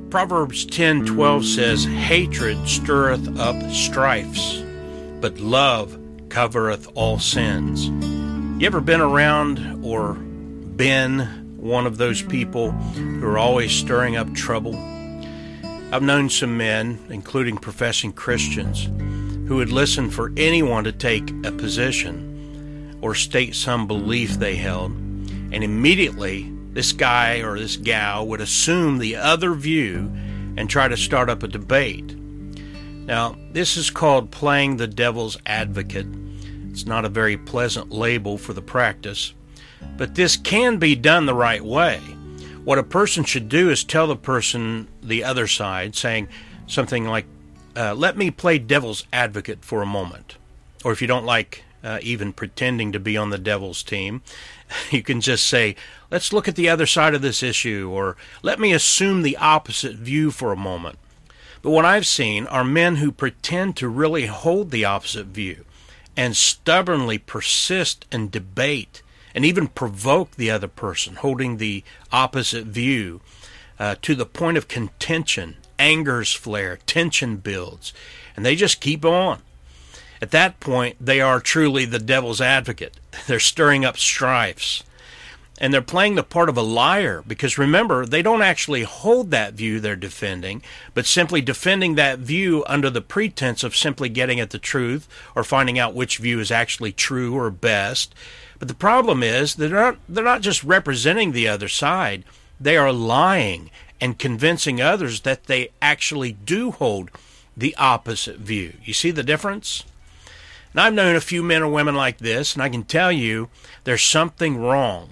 Proverbs 10:12 says, "Hatred stirreth up strifes, but love covereth all sins." You ever been around or been one of those people who are always stirring up trouble? I've known some men, including professing Christians, who would listen for anyone to take a position or state some belief they held, and immediately this guy or this gal would assume the other view and try to start up a debate. Now, this is called playing the devil's advocate. It's not a very pleasant label for the practice, but this can be done the right way. What a person should do is tell the person the other side, saying something like, let me play devil's advocate for a moment. Or if you don't like even pretending to be on the devil's team, you can just say, let's look at the other side of this issue, or let me assume the opposite view for a moment. But what I've seen are men who pretend to really hold the opposite view and stubbornly persist and debate and even provoke the other person holding the opposite view to the point of contention. Angers flare, tension builds, and they just keep on. At that point, they are truly the devil's advocate. They're stirring up strifes. And they're playing the part of a liar because, remember, they don't actually hold that view they're defending, but simply defending that view under the pretense of simply getting at the truth or finding out which view is actually true or best. But the problem is they're not just representing the other side. They are lying and convincing others that they actually do hold the opposite view. You see the difference? And I've known a few men or women like this, and I can tell you there's something wrong.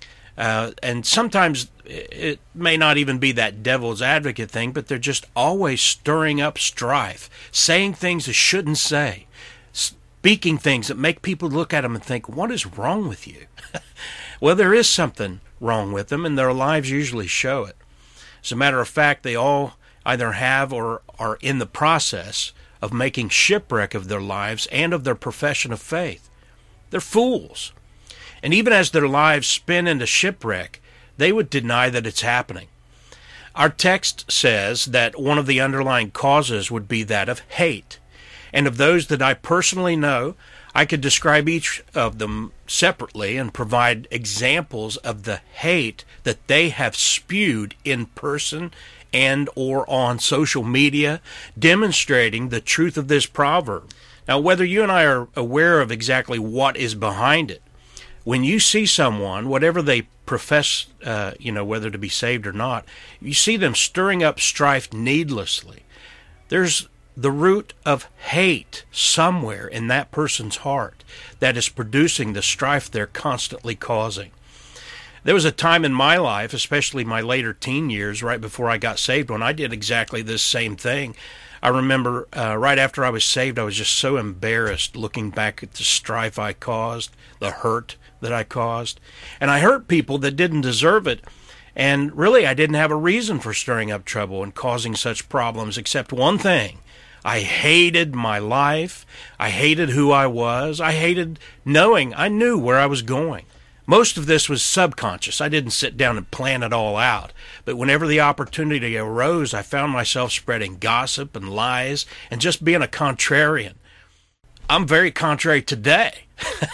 And sometimes it may not even be that devil's advocate thing, but they're just always stirring up strife, saying things they shouldn't say, speaking things that make people look at them and think, what is wrong with you? Well, there is something wrong with them, and their lives usually show it. As a matter of fact, they all either have or are in the process of making shipwreck of their lives and of their profession of faith. They're fools. And even as their lives spin into shipwreck, they would deny that it's happening. Our text says that one of the underlying causes would be that of hate. And of those that I personally know, I could describe each of them separately and provide examples of the hate that they have spewed in person and or on social media, demonstrating the truth of this proverb. Now, whether you and I are aware of exactly what is behind it, when you see someone, whatever they profess, whether to be saved or not, you see them stirring up strife needlessly. There's the root of hate somewhere in that person's heart that is producing the strife they're constantly causing. There was a time in my life, especially my later teen years, right before I got saved, when I did exactly this same thing. I remember right after I was saved, I was just so embarrassed looking back at the strife I caused, the hurt that I caused. And I hurt people that didn't deserve it. And really, I didn't have a reason for stirring up trouble and causing such problems except one thing. I hated my life. I hated who I was. I hated knowing I knew where I was going. Most of this was subconscious. I didn't sit down and plan it all out. But whenever the opportunity arose, I found myself spreading gossip and lies and just being a contrarian. I'm very contrary today.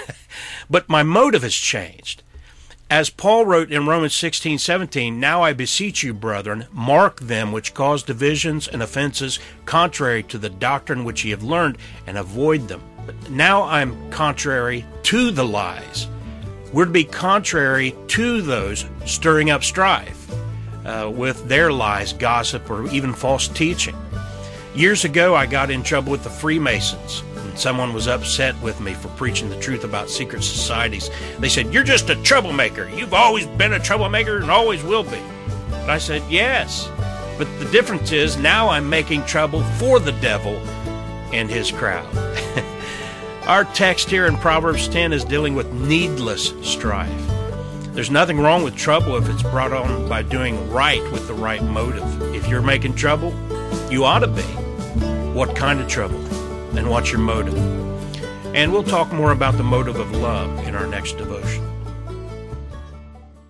But my motive has changed. As Paul wrote in Romans 16:17, "Now I beseech you, brethren, mark them which cause divisions and offenses contrary to the doctrine which ye have learned, and avoid them." But now I'm contrary to the lies. We're to be contrary to those stirring up strife with their lies, gossip, or even false teaching. Years ago, I got in trouble with the Freemasons. Someone was upset with me for preaching the truth about secret societies. They said, "You're just a troublemaker. You've always been a troublemaker and always will be." And I said, "Yes, but the difference is now I'm making trouble for the devil and his crowd." Our text here in Proverbs 10 is dealing with needless strife. There's nothing wrong with trouble if it's brought on by doing right with the right motive. If you're making trouble, you ought to be. What kind of trouble? And what's your motive? And we'll talk more about the motive of love in our next devotion.